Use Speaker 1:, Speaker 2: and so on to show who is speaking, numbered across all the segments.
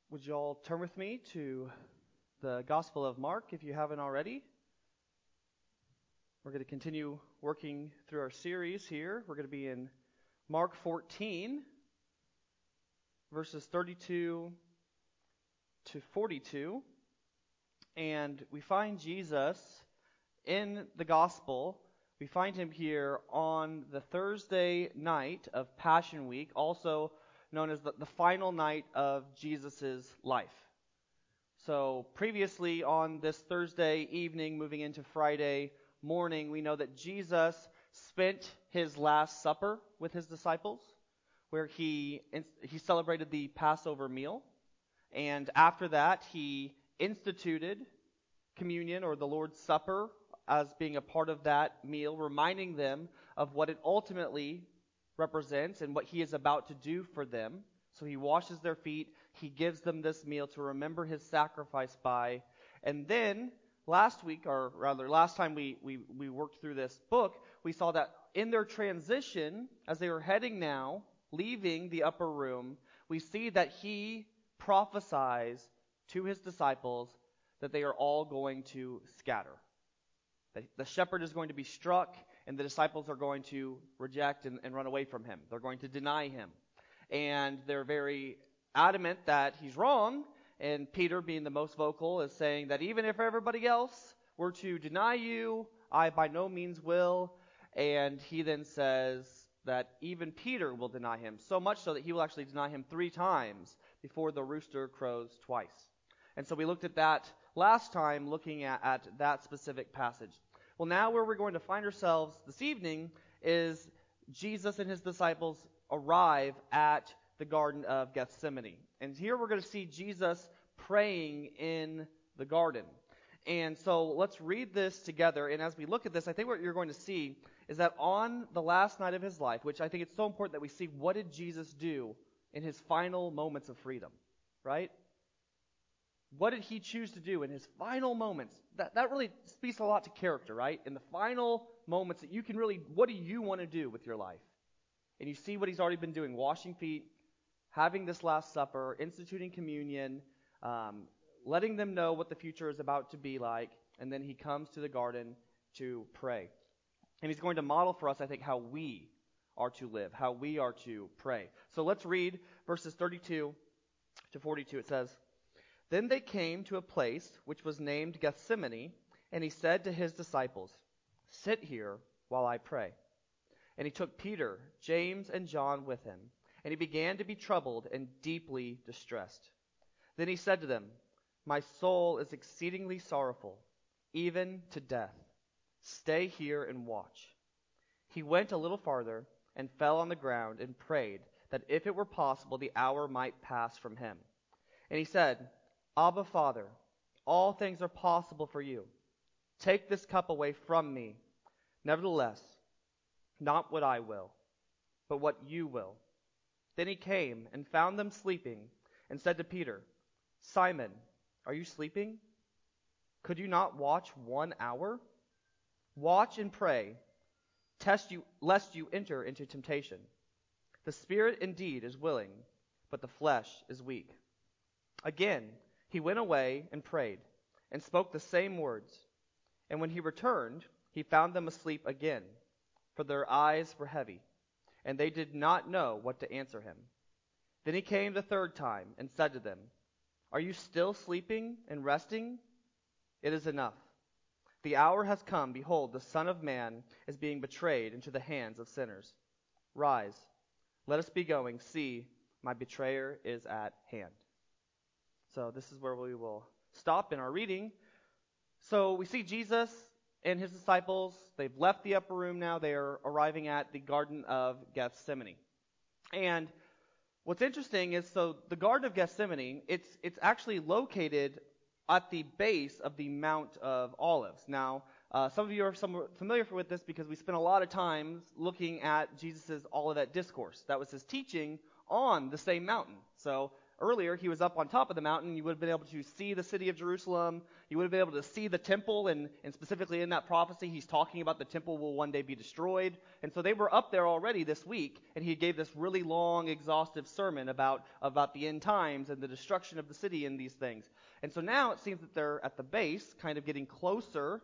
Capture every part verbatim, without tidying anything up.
Speaker 1: Would you all turn with me to the Gospel of Mark if you haven't already? We're going to continue working through our series here. We're going to be in Mark fourteen, verses thirty-two to forty-two. And we find Jesus in the Gospel. We find him here on the Thursday night of Passion Week, also known as the, the final night of Jesus' life. So previously on this Thursday evening, moving into Friday morning, we know that Jesus spent his Last Supper with his disciples, where he he celebrated the Passover meal. And after that, he instituted communion, or the Lord's Supper, as being a part of that meal, reminding them of what it ultimately represents and what he is about to do for them. So he washes their feet, he gives them this meal to remember his sacrifice by. And then last week, or rather last time we, we, we worked through this book, we saw that in their transition, as they were heading now, leaving the upper room, we see that he prophesies to his disciples that they are all going to scatter. That the shepherd is going to be struck, and the disciples are going to reject and, and run away from him. They're going to deny him. And they're very adamant that he's wrong. And Peter, being the most vocal, is saying that even if everybody else were to deny you, I by no means will. And he then says that even Peter will deny him, so much so that he will actually deny him three times before the rooster crows twice. And so we looked at that last time, looking at, at that specific passage. Well, now where we're going to find ourselves this evening is Jesus and his disciples arrive at the Garden of Gethsemane. And here we're going to see Jesus praying in the garden. And so let's read this together. And as we look at this, I think what you're going to see is that on the last night of his life, which I think it's so important that we see, what did Jesus do in his final moments of freedom, right? What did he choose to do in his final moments? That that really speaks a lot to character, right? In the final moments that you can really, what do you want to do with your life? And you see what he's already been doing, washing feet, having this Last Supper, instituting communion, um, letting them know what the future is about to be like, and then he comes to the garden to pray. And he's going to model for us, I think, how we are to live, how we are to pray. So let's read verses thirty-two to forty-two. It says, "Then they came to a place which was named Gethsemane, and he said to his disciples, 'Sit here while I pray.' And he took Peter, James, and John with him, and he began to be troubled and deeply distressed. Then he said to them, 'My soul is exceedingly sorrowful, even to death. Stay here and watch.' He went a little farther and fell on the ground and prayed that if it were possible the hour might pass from him. And he said, 'Abba, Father, all things are possible for you. Take this cup away from me. Nevertheless, not what I will, but what you will.' Then he came and found them sleeping and said to Peter, 'Simon, are you sleeping? Could you not watch one hour? Watch and pray, test you, lest you enter into temptation. The spirit indeed is willing, but the flesh is weak.' Again, he went away and prayed, and spoke the same words. And when he returned, he found them asleep again, for their eyes were heavy, and they did not know what to answer him. Then he came the third time and said to them, 'Are you still sleeping and resting? It is enough. The hour has come. Behold, the Son of Man is being betrayed into the hands of sinners. Rise, let us be going. See, my betrayer is at hand.'" So this is where we will stop in our reading. So we see Jesus and his disciples. They've left the upper room now. They are arriving at the Garden of Gethsemane. And what's interesting is, so the Garden of Gethsemane, it's it's actually located at the base of the Mount of Olives. Now, uh, some of you are somewhat familiar with this because we spent a lot of time looking at Jesus' Olivet Discourse. That was his teaching on the same mountain. So earlier, he was up on top of the mountain. You would have been able to see the city of Jerusalem. You would have been able to see the temple, and, and specifically in that prophecy, he's talking about the temple will one day be destroyed. And so they were up there already this week, and he gave this really long, exhaustive sermon about, about the end times and the destruction of the city and these things. And so now it seems that they're at the base, kind of getting closer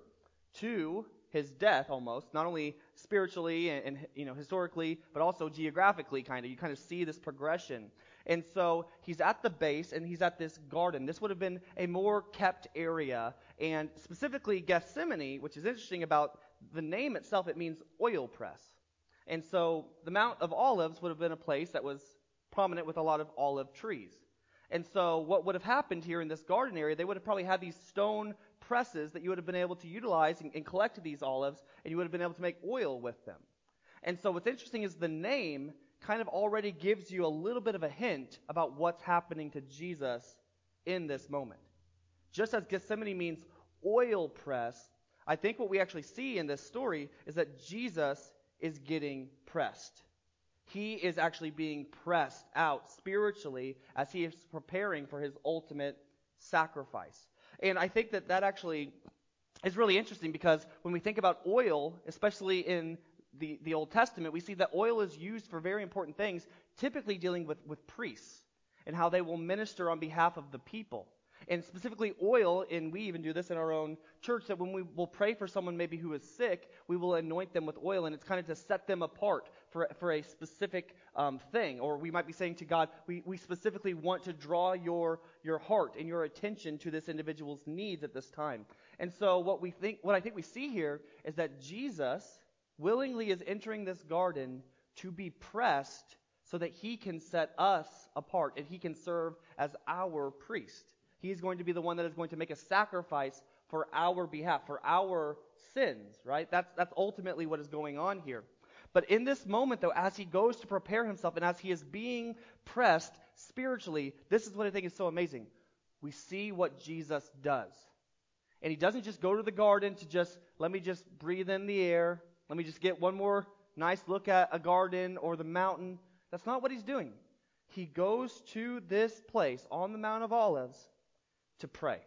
Speaker 1: to his death almost, not only spiritually and, and you know historically, but also geographically kind of. You kind of see this progression. And so he's at the base, and he's at this garden. This would have been a more kept area, and specifically Gethsemane, which is interesting about the name itself, it means oil press. And so the Mount of Olives would have been a place that was prominent with a lot of olive trees. And so what would have happened here in this garden area, they would have probably had these stone presses that you would have been able to utilize and, and collect these olives, and you would have been able to make oil with them. And so what's interesting is the name kind of already gives you a little bit of a hint about what's happening to Jesus in this moment. Just as Gethsemane means oil press, I think what we actually see in this story is that Jesus is getting pressed. He is actually being pressed out spiritually as he is preparing for his ultimate sacrifice. And I think that that actually is really interesting, because when we think about oil, especially in the, the Old Testament, we see that oil is used for very important things, typically dealing with, with priests and how they will minister on behalf of the people. And specifically oil, and we even do this in our own church, that when we will pray for someone maybe who is sick, we will anoint them with oil, and it's kind of to set them apart for, for a specific um, thing. Or we might be saying to God, we, we specifically want to draw your, your heart and your attention to this individual's needs at this time. And so what we think, what I think we see here is that Jesus willingly is entering this garden to be pressed so that he can set us apart and he can serve as our priest. He's going to be the one that is going to make a sacrifice for our behalf, for our sins, right? That's that's ultimately what is going on here. But in this moment, though, as he goes to prepare himself and as he is being pressed spiritually, this is what I think is so amazing. We see what Jesus does. And he doesn't just go to the garden to just, let me just breathe in the air, let me just get one more nice look at a garden or the mountain. That's not what he's doing. He goes to this place on the Mount of Olives to pray.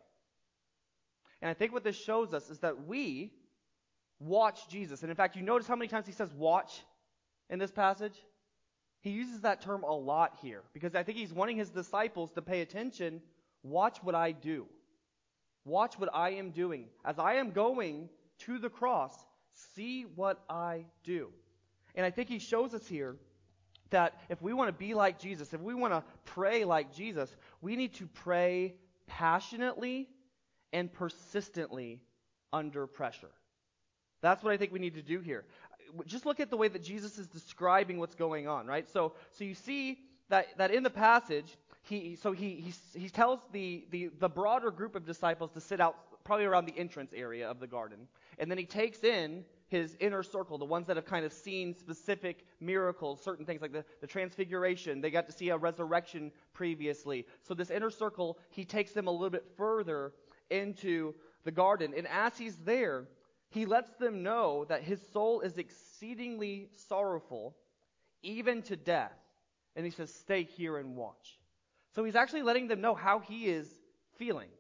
Speaker 1: And I think what this shows us is that we watch Jesus. And in fact, you notice how many times he says watch in this passage? He uses that term a lot here, because I think he's wanting his disciples to pay attention. Watch what I do. Watch what I am doing. As I am going to the cross, see what I do. And I think he shows us here that if we want to be like Jesus, if we want to pray like Jesus, we need to pray passionately and persistently under pressure. That's what I think we need to do here. Just look at the way that Jesus is describing what's going on, right? So, so you see that, that in the passage, he so he he, he tells the, the the broader group of disciples to sit out probably around the entrance area of the garden, and then he takes in his inner circle, the ones that have kind of seen specific miracles, certain things like the, the transfiguration. They got to see a resurrection previously. So this inner circle, he takes them a little bit further into the garden. And as he's there, he lets them know that his soul is exceedingly sorrowful, even to death. And he says, stay here and watch. So he's actually letting them know how he is feeling.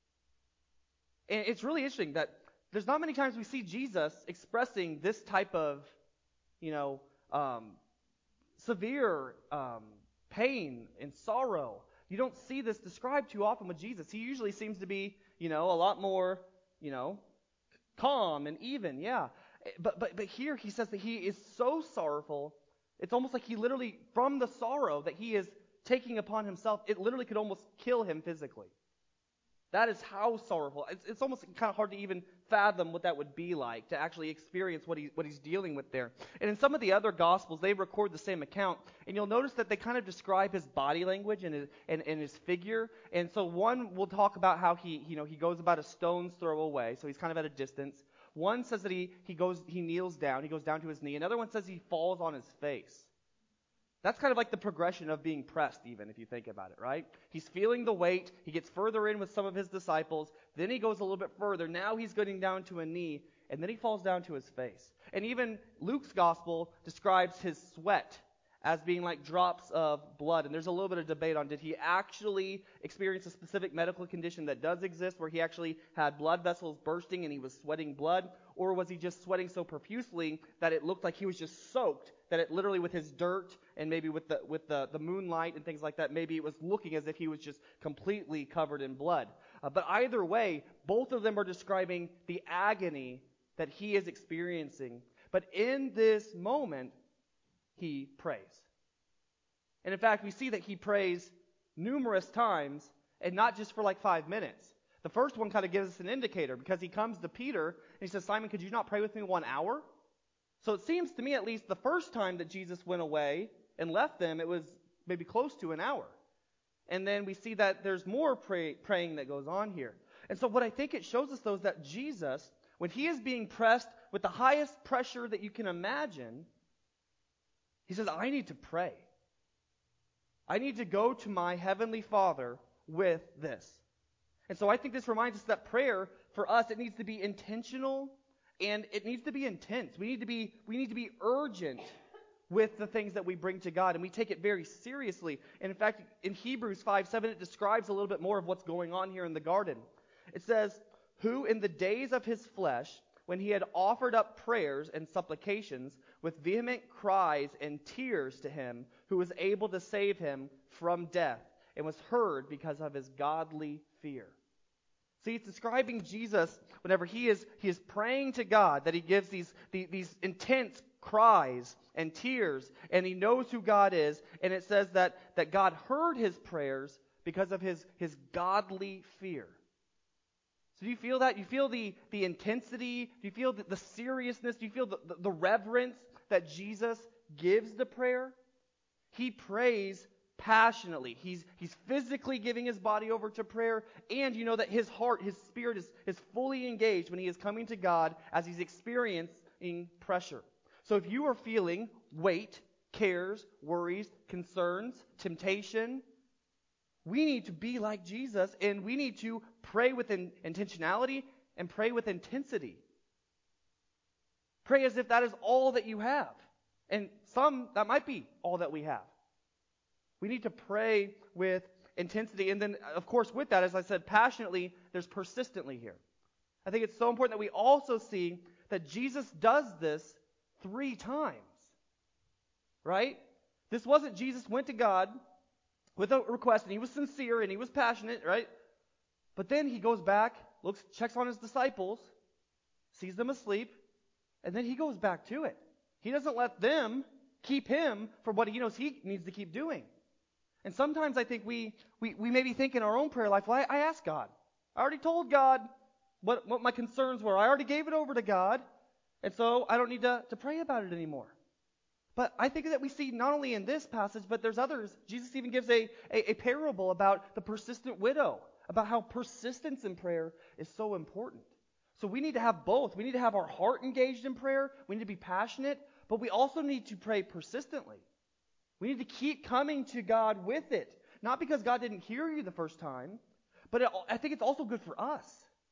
Speaker 1: And it's really interesting that there's not many times we see Jesus expressing this type of, you know, um, severe um, pain and sorrow. You don't see this described too often with Jesus. He usually seems to be, you know, a lot more, you know, calm and even, yeah. But but but here he says that he is so sorrowful, it's almost like he literally, from the sorrow that he is taking upon himself, it literally could almost kill him physically. That is how sorrowful. It's, it's almost kind of hard to even fathom what that would be like, to actually experience what he what he's dealing with there. And in some of the other Gospels, they record the same account, and you'll notice that they kind of describe his body language and his, and, and his figure. And so one will talk about how he, you know, he goes about a stone's throw away, so he's kind of at a distance. One says that he he goes he kneels down, he goes down to his knee. Another one says he falls on his face. That's kind of like the progression of being pressed, even, if you think about it, right? He's feeling the weight. He gets further in with some of his disciples. Then he goes a little bit further. Now he's getting down to a knee, and then he falls down to his face. And even Luke's gospel describes his sweat as being like drops of blood. And there's a little bit of debate on, did he actually experience a specific medical condition that does exist where he actually had blood vessels bursting and he was sweating blood? Or was he just sweating so profusely that it looked like he was just soaked, that it literally with his dirt and maybe with the with the, the moonlight and things like that, maybe it was looking as if he was just completely covered in blood. Uh, but either way, both of them are describing the agony that he is experiencing. But in this moment, he prays. And in fact, we see that he prays numerous times, and not just for like five minutes. The first one kind of gives us an indicator, because he comes to Peter and he says, Simon, could you not pray with me one hour? So it seems to me, at least the first time that Jesus went away and left them, it was maybe close to an hour. And then we see that there's more pray, praying that goes on here. And so what I think it shows us, though, is that Jesus, when he is being pressed with the highest pressure that you can imagine, he says, I need to pray. I need to go to my heavenly Father with this. And so I think this reminds us that prayer, for us, it needs to be intentional and it needs to be intense. We need to be, we need to be urgent with the things that we bring to God, and we take it very seriously. And in fact, in Hebrews five seven, it describes a little bit more of what's going on here in the garden. It says, who in the days of his flesh, when he had offered up prayers and supplications with vehement cries and tears to him who was able to save him from death, and was heard because of his godly fear. See, it's describing Jesus whenever he is he is praying to God, that he gives these, these, these intense cries and tears, and he knows who God is, and it says that, that God heard his prayers because of his, his godly fear. So do you feel that? Do you feel the, the intensity? Do you feel the, the seriousness? Do you feel the, the, the reverence that Jesus gives the prayer? He prays passionately. He's, he's physically giving his body over to prayer, and you know that his heart, his spirit is, is fully engaged when he is coming to God as he's experiencing pressure. So if you are feeling weight, cares, worries, concerns, temptation, we need to be like Jesus, and we need to pray with in, intentionality and pray with intensity. Pray as if that is all that you have. And some, that might be all that we have. We need to pray with intensity. And then, of course, with that, as I said, passionately, there's persistently here. I think it's so important that we also see that Jesus does this three times. Right? This wasn't Jesus went to God with a request, and he was sincere, and he was passionate, right? But then he goes back, looks, checks on his disciples, sees them asleep, and then he goes back to it. He doesn't let them keep him from what he knows he needs to keep doing. And sometimes I think we we, we maybe think in our own prayer life, well, I, I asked God. I already told God what, what my concerns were. I already gave it over to God, and so I don't need to, to pray about it anymore. But I think that we see not only in this passage, but there's others. Jesus even gives a, a, a parable about the persistent widow, about how persistence in prayer is so important. So we need to have both. We need to have our heart engaged in prayer. We need to be passionate, but we also need to pray persistently. We need to keep coming to God with it. Not because God didn't hear you the first time, but it, I think it's also good for us.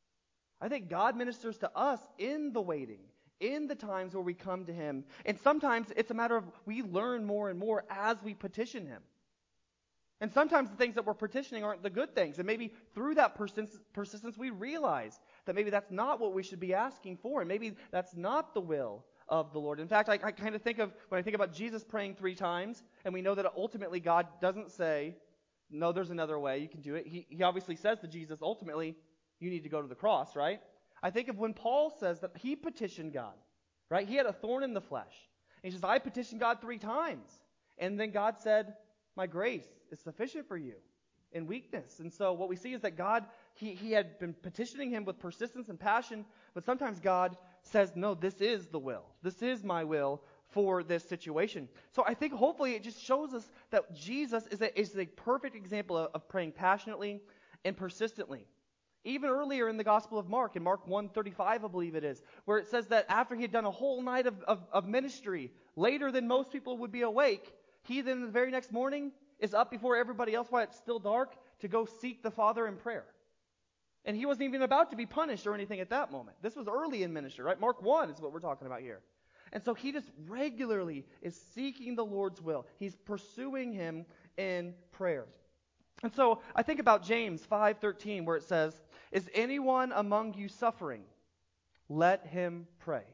Speaker 1: I think God ministers to us in the waiting, in the times where we come to him. And sometimes it's a matter of we learn more and more as we petition him. And sometimes the things that we're petitioning aren't the good things. And maybe through that persist- persistence we realize that maybe that's not what we should be asking for. And maybe that's not the will of the Lord. In fact, I, I kind of think of, when I think about Jesus praying three times, and we know that ultimately God doesn't say, no, there's another way, you can do it. He, he obviously says to Jesus, ultimately, you need to go to the cross, right? I think of when Paul says that he petitioned God, right? He had a thorn in the flesh. And he says, I petitioned God three times. And then God said, my grace is sufficient for you in weakness. And so what we see is that God, he, he had been petitioning him with persistence and passion, but sometimes God says, no, this is the will. This is my will for this situation. So I think hopefully it just shows us that Jesus is a, is a perfect example of, of praying passionately and persistently. Even earlier in the Gospel of Mark, in Mark one thirty-five, I believe it is, where it says that after he had done a whole night of, of, of ministry, later than most people would be awake, he then the very next morning is up before everybody else while it's still dark to go seek the Father in prayer. And he wasn't even about to be punished or anything at that moment. This was early in ministry, right? Mark one is what we're talking about here. And so he just regularly is seeking the Lord's will. He's pursuing him in prayer. And so I think about James five thirteen, where it says, "Is anyone among you suffering? Let him pray."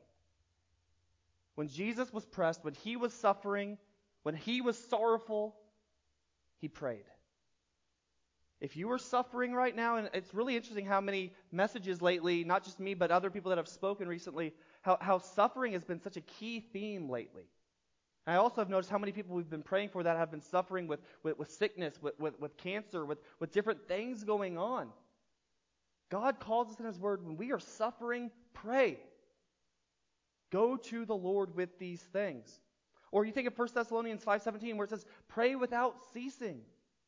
Speaker 1: When Jesus was pressed, when he was suffering, when he was sorrowful, he prayed. If you are suffering right now, and it's really interesting how many messages lately, not just me, but other people that have spoken recently, how, how suffering has been such a key theme lately. And I also have noticed how many people we've been praying for that have been suffering with, with, with sickness, with, with, with cancer, with, with different things going on. God calls us in his word, when we are suffering, pray. Go to the Lord with these things. Or you think of First Thessalonians five seventeen, where it says, "Pray without ceasing."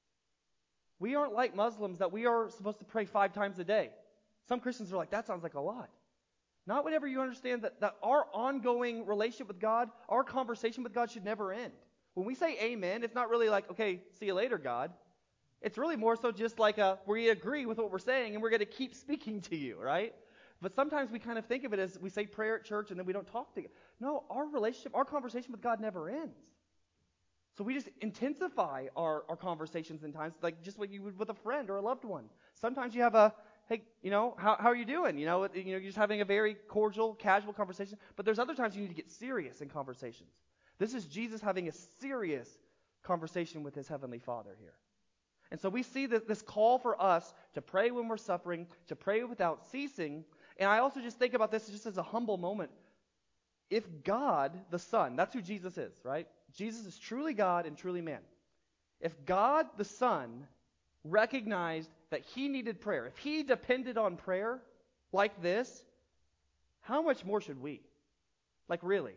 Speaker 1: We aren't like Muslims that we are supposed to pray five times a day. Some Christians are like, that sounds like a lot. Not whenever you understand that, that our ongoing relationship with God, our conversation with God should never end. When we say amen, it's not really like, okay, see you later, God. It's really more so just like a, we agree with what we're saying and we're going to keep speaking to you, right? But sometimes we kind of think of it as we say prayer at church and then we don't talk to God. No, our relationship, our conversation with God never ends. So we just intensify our, our conversations in times, like just like you would with a friend or a loved one. Sometimes you have a, hey, you know, how, how are you doing? You know, you know, you're just having a very cordial, casual conversation. But there's other times you need to get serious in conversations. This is Jesus having a serious conversation with his heavenly Father here. And so we see that this call for us to pray when we're suffering, to pray without ceasing. And I also just think about this just as a humble moment. If God, the Son, that's who Jesus is, right? Jesus is truly God and truly man. If God, the Son, recognized that he needed prayer, if he depended on prayer like this, how much more should we? Like really?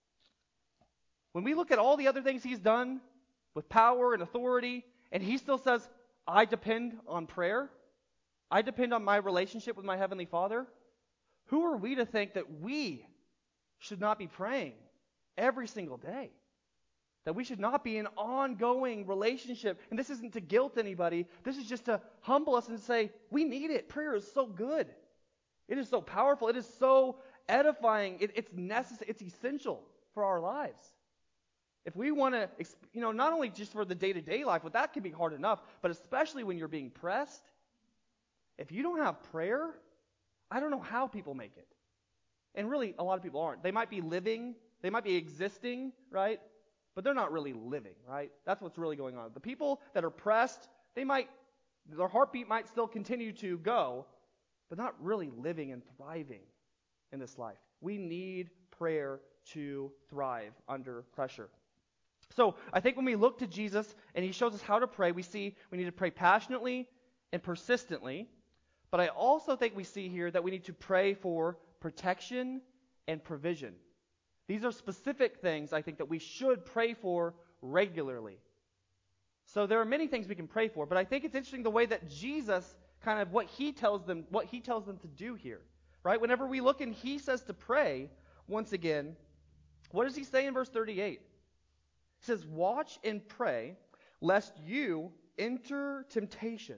Speaker 1: When we look at all the other things he's done with power and authority, and he still says, I depend on prayer, I depend on my relationship with my Heavenly Father, who are we to think that we should not be praying every single day? That we should not be in ongoing relationship. And this isn't to guilt anybody. This is just to humble us and say, we need it. Prayer is so good. It is so powerful. It is so edifying. It, it's necessary. It's essential for our lives. If we want to, you know, not only just for the day-to-day life, but that can be hard enough, but especially when you're being pressed, if you don't have prayer, I don't know how people make it. And really, a lot of people aren't. They might be living, they might be existing, right? But they're not really living, right? That's what's really going on. The people that are pressed, they might, their heartbeat might still continue to go, but not really living and thriving in this life. We need prayer to thrive under pressure. So I think when we look to Jesus and he shows us how to pray, we see we need to pray passionately and persistently. But I also think we see here that we need to pray for protection and provision. These are specific things I think that we should pray for regularly. So there are many things we can pray for, but I think it's interesting the way that Jesus kind of what he tells them, what he tells them to do here. Right? Whenever we look and he says to pray, once again, what does he say in verse thirty-eight? He says, "Watch and pray, lest you enter temptation."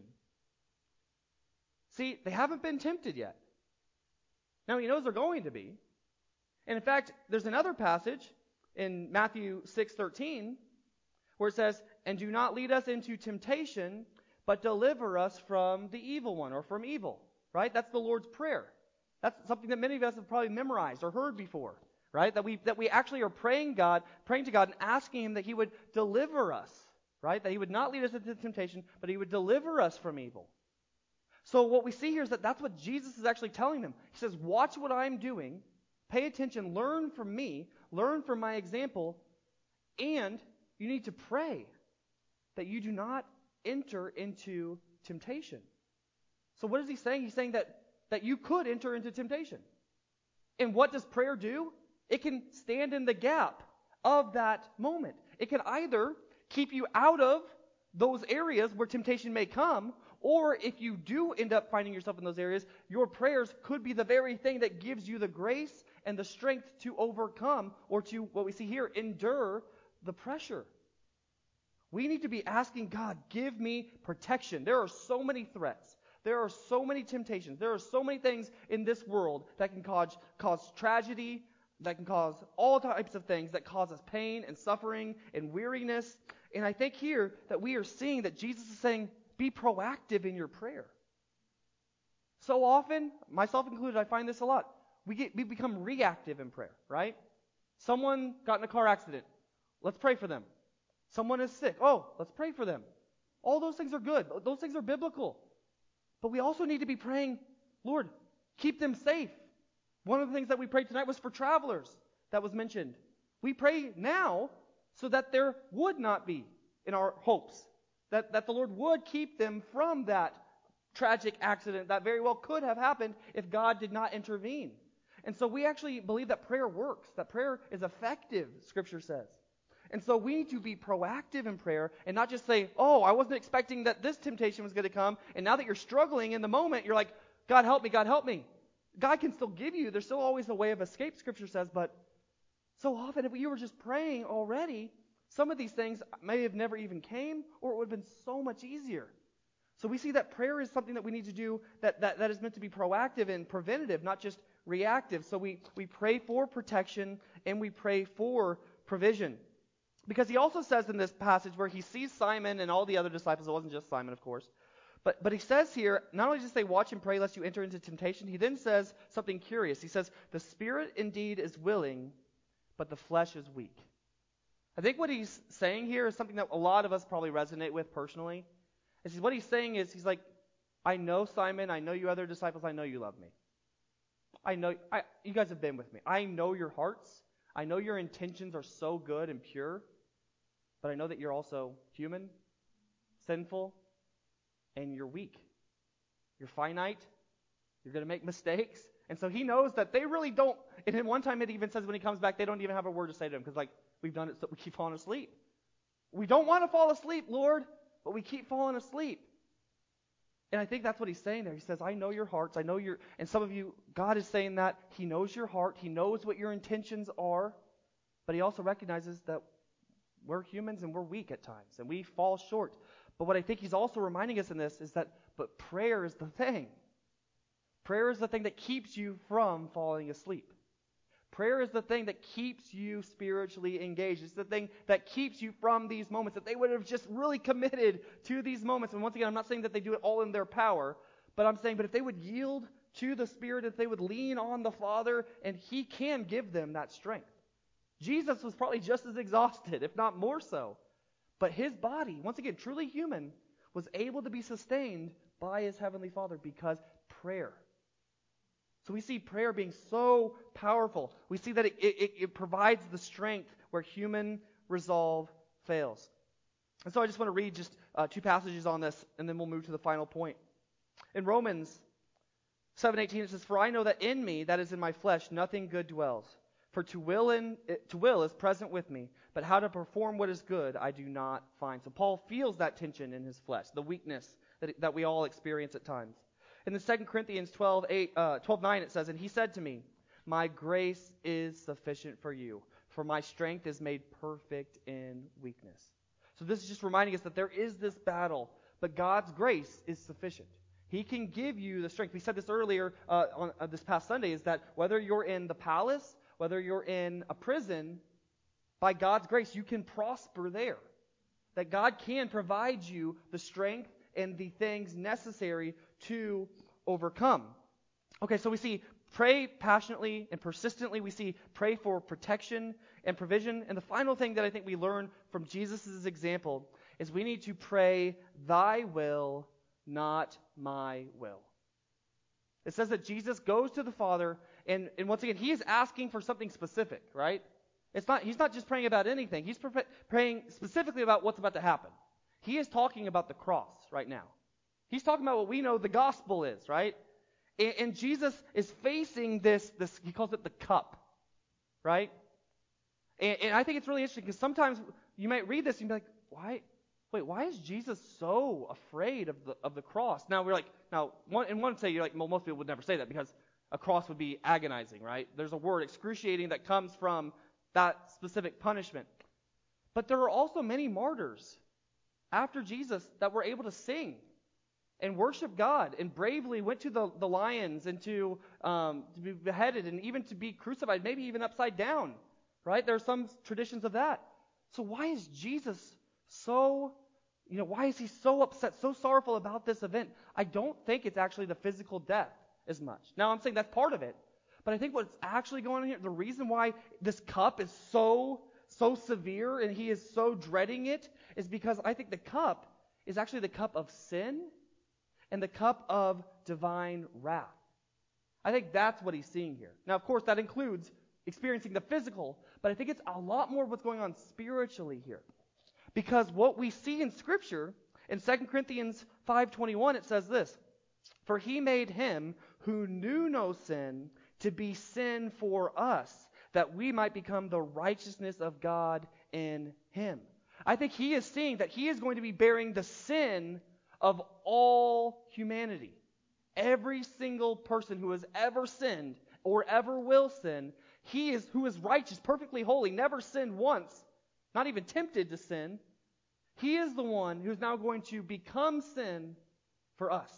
Speaker 1: See, they haven't been tempted yet. Now he knows they're going to be. And in fact, there's another passage in Matthew six thirteen where it says, "And do not lead us into temptation, but deliver us from the evil one," or from evil. Right? That's the Lord's Prayer. That's something that many of us have probably memorized or heard before. Right? That we that we actually are praying God, praying to God and asking him that he would deliver us. Right? That he would not lead us into temptation, but he would deliver us from evil. So what we see here is that that's what Jesus is actually telling them. He says, watch what I'm doing, pay attention, learn from me, learn from my example, and you need to pray that you do not enter into temptation. So what is he saying? He's saying that, that you could enter into temptation. And what does prayer do? It can stand in the gap of that moment. It can either keep you out of those areas where temptation may come, or if you do end up finding yourself in those areas, your prayers could be the very thing that gives you the grace and the strength to overcome, or to, what we see here, endure the pressure. We need to be asking God, give me protection. There are so many threats. There are so many temptations. There are so many things in this world that can cause, cause tragedy, that can cause all types of things that cause us pain and suffering and weariness. And I think here that we are seeing that Jesus is saying, be proactive in your prayer. So often, myself included, I find this a lot. We get we become reactive in prayer, right? Someone got in a car accident. Let's pray for them. Someone is sick. Oh, let's pray for them. All those things are good. Those things are biblical. But we also need to be praying, Lord, keep them safe. One of the things that we prayed tonight was for travelers that was mentioned. We pray now so that there would not be, in our hopes, that, that the Lord would keep them from that tragic accident that very well could have happened if God did not intervene. And so we actually believe that prayer works, that prayer is effective, Scripture says. And so we need to be proactive in prayer and not just say, oh, I wasn't expecting that this temptation was going to come, and now that you're struggling in the moment, you're like, God help me, God help me. God can still give you, there's still always a way of escape, Scripture says, but so often if you were just praying already, some of these things may have never even came, or it would have been so much easier. So we see that prayer is something that we need to do that, that, that is meant to be proactive and preventative, not just reactive. So we, we pray for protection and we pray for provision. Because he also says in this passage where he sees Simon and all the other disciples, it wasn't just Simon, of course, but, but he says here, not only does he say, watch and pray lest you enter into temptation, he then says something curious. He says, the spirit indeed is willing, but the flesh is weak. I think what he's saying here is something that a lot of us probably resonate with personally. Is what he's saying is, he's like, I know Simon, I know you other disciples, I know you love me. I know, I, you guys have been with me. I know your hearts. I know your intentions are so good and pure. But I know that you're also human, sinful, and you're weak. You're finite. You're going to make mistakes. And so he knows that they really don't, and then one time it even says when he comes back, they don't even have a word to say to him because like, we've done it so we keep falling asleep. We don't want to fall asleep, Lord, but we keep falling asleep. And I think that's what he's saying there. He says, I know your hearts. I know your, and some of you, God is saying that he knows your heart. He knows what your intentions are. But he also recognizes that we're humans and we're weak at times and we fall short. But what I think he's also reminding us in this is that, but prayer is the thing. Prayer is the thing that keeps you from falling asleep. Prayer is the thing that keeps you spiritually engaged. It's the thing that keeps you from these moments, that they would have just really committed to these moments. And once again, I'm not saying that they do it all in their power, but I'm saying, but if they would yield to the Spirit, if they would lean on the Father, and he can give them that strength. Jesus was probably just as exhausted, if not more so. But his body, once again, truly human, was able to be sustained by his Heavenly Father because prayer. So we see prayer being so powerful. We see that it, it, it provides the strength where human resolve fails. And so I just want to read just uh, two passages on this, and then we'll move to the final point. In Romans seven eighteen, it says, for I know that in me, that is in my flesh, nothing good dwells. For to will, in, to will is present with me, but how to perform what is good I do not find. So Paul feels that tension in his flesh, the weakness that, that we all experience at times. In the Second Corinthians twelve nine, it says, and he said to me, my grace is sufficient for you, for my strength is made perfect in weakness. So this is just reminding us that there is this battle, but God's grace is sufficient. He can give you the strength. We said this earlier uh, on uh, this past Sunday, is that whether you're in the palace, whether you're in a prison, by God's grace, you can prosper there. That God can provide you the strength and the things necessary to overcome. Okay, so we see pray passionately and persistently. We see pray for protection and provision. And the final thing that I think we learn from Jesus' example is we need to pray, thy will, not my will. It says that Jesus goes to the Father, and, and once again, he is asking for something specific, right? It's not. He's not just praying about anything. He's pre- praying specifically about what's about to happen. He is talking about the cross right now. He's talking about what we know the gospel is, right? And, and Jesus is facing this, this, he calls it the cup, right? And, and I think it's really interesting because sometimes you might read this and be like, why? Wait, why is Jesus so afraid of the of the cross? Now we're like, now one in one say you're like, well, most people would never say that because a cross would be agonizing, right? There's a word excruciating that comes from that specific punishment. But there are also many martyrs after Jesus that were able to sing and worshiped God and bravely went to the, the lions and to, um, to be beheaded and even to be crucified, maybe even upside down, right? There are some traditions of that. So why is Jesus so, you know, why is he so upset, so sorrowful about this event? I don't think it's actually the physical death as much. Now, I'm saying that's part of it. But I think what's actually going on here, the reason why this cup is so, so severe and he is so dreading it is because I think the cup is actually the cup of sin and the cup of divine wrath. I think that's what he's seeing here. Now, of course, that includes experiencing the physical, but I think it's a lot more what's going on spiritually here. Because what we see in Scripture, in Second Corinthians five twenty-one, it says this, "For he made him who knew no sin to be sin for us, that we might become the righteousness of God in him." I think he is seeing that he is going to be bearing the sin of all humanity. Every single person who has ever sinned or ever will sin, he is who is righteous, perfectly holy, never sinned once, not even tempted to sin. He is the one who's now going to become sin for us.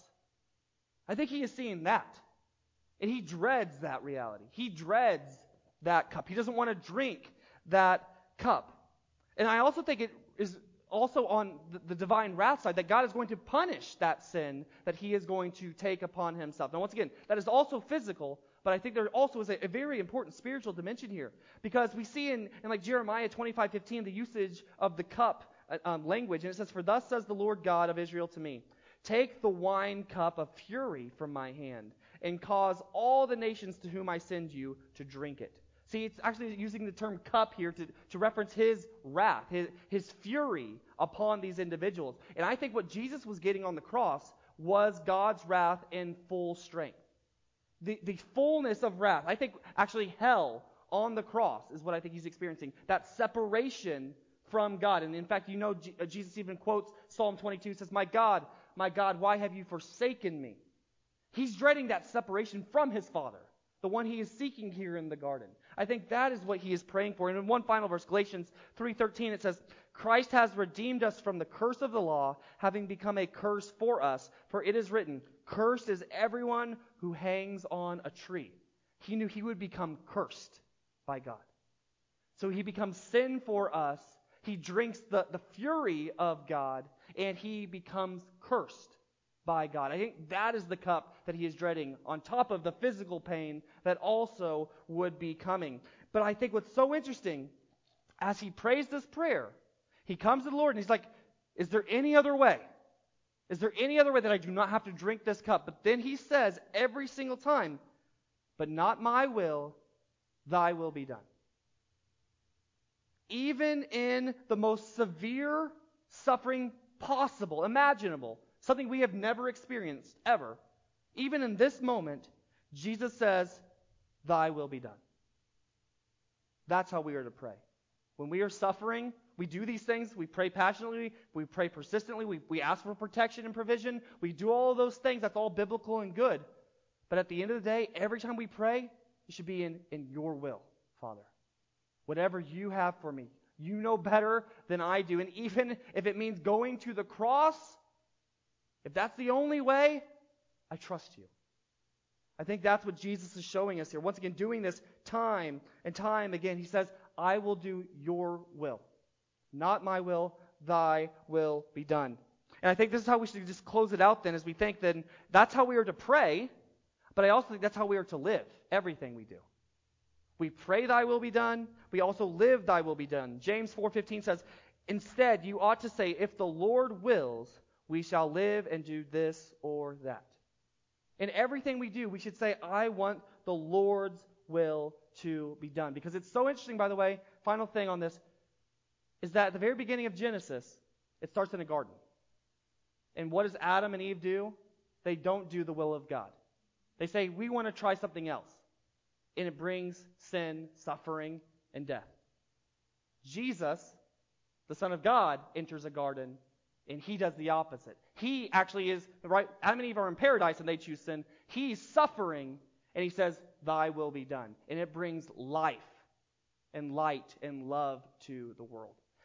Speaker 1: I think he is seeing that. And he dreads that reality. He dreads that cup. He doesn't want to drink that cup. And I also think it is also on the, the divine wrath side that God is going to punish that sin that he is going to take upon himself. Now, once again, that is also physical, but I think there also is a, a very important spiritual dimension here. Because we see in, in like Jeremiah twenty-five fifteen the usage of the cup um, language. And it says, "For thus says the Lord God of Israel to me, take the wine cup of fury from my hand, and cause all the nations to whom I send you to drink it." See, it's actually using the term cup here to, to reference his wrath, his, his fury upon these individuals. And I think what Jesus was getting on the cross was God's wrath in full strength. The, the fullness of wrath. I think actually hell on the cross is what I think he's experiencing. That separation from God. And in fact, you know, G- Jesus even quotes Psalm twenty-two, says, "My God, my God, why have you forsaken me?" He's dreading that separation from his Father, the one he is seeking here in the garden. I think that is what he is praying for. And in one final verse, Galatians three thirteen, it says, "Christ has redeemed us from the curse of the law, having become a curse for us. For it is written, cursed is everyone who hangs on a tree." He knew he would become cursed by God. So he becomes sin for us. He drinks the, the fury of God, and he becomes cursed by God. I think that is the cup that he is dreading, on top of the physical pain that also would be coming. But I think what's so interesting, as he prays this prayer, he comes to the Lord and he's like, is there any other way? Is there any other way that I do not have to drink this cup? But then he says every single time, "But not my will, thy will be done." Even in the most severe suffering possible, imaginable, something we have never experienced ever, even in this moment, Jesus says, "Thy will be done." That's how we are to pray. When we are suffering, we do these things. We pray passionately. We pray persistently. We, we ask for protection and provision. We do all of those things. That's all biblical and good. But at the end of the day, every time we pray, it should be in, in your will, Father. Whatever you have for me. You know better than I do. And even if it means going to the cross, if that's the only way, I trust you. I think that's what Jesus is showing us here. Once again, doing this time and time again, he says, "I will do your will. Not my will, thy will be done." And I think this is how we should just close it out then, as we think then that's how we are to pray, but I also think that's how we are to live everything we do. We pray thy will be done. We also live thy will be done. James four fifteen says, "Instead, you ought to say, if the Lord wills, we shall live and do this or that." In everything we do, we should say, I want the Lord's will to be done. Because it's so interesting, by the way, final thing on this, is that at the very beginning of Genesis, it starts in a garden. And what does Adam and Eve do? They don't do the will of God. They say, we want to try something else. And it brings sin, suffering, and death. Jesus, the Son of God, enters a garden, and he does the opposite. He actually is, right, Adam and Eve are in paradise and they choose sin. He's suffering, and he says, thy will be done. And it brings life and light and love to the world.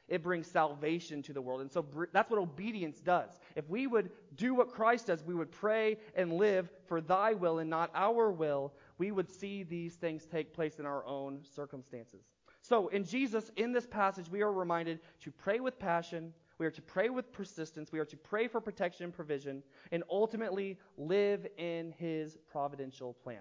Speaker 1: It brings salvation to the world. And so br- that's what obedience does. If we would do what Christ does, we would pray and live for thy will and not our will, we would see these things take place in our own circumstances. So in Jesus, in this passage, we are reminded to pray with passion. We are to pray with persistence. We are to pray for protection and provision, and ultimately live in his providential plan.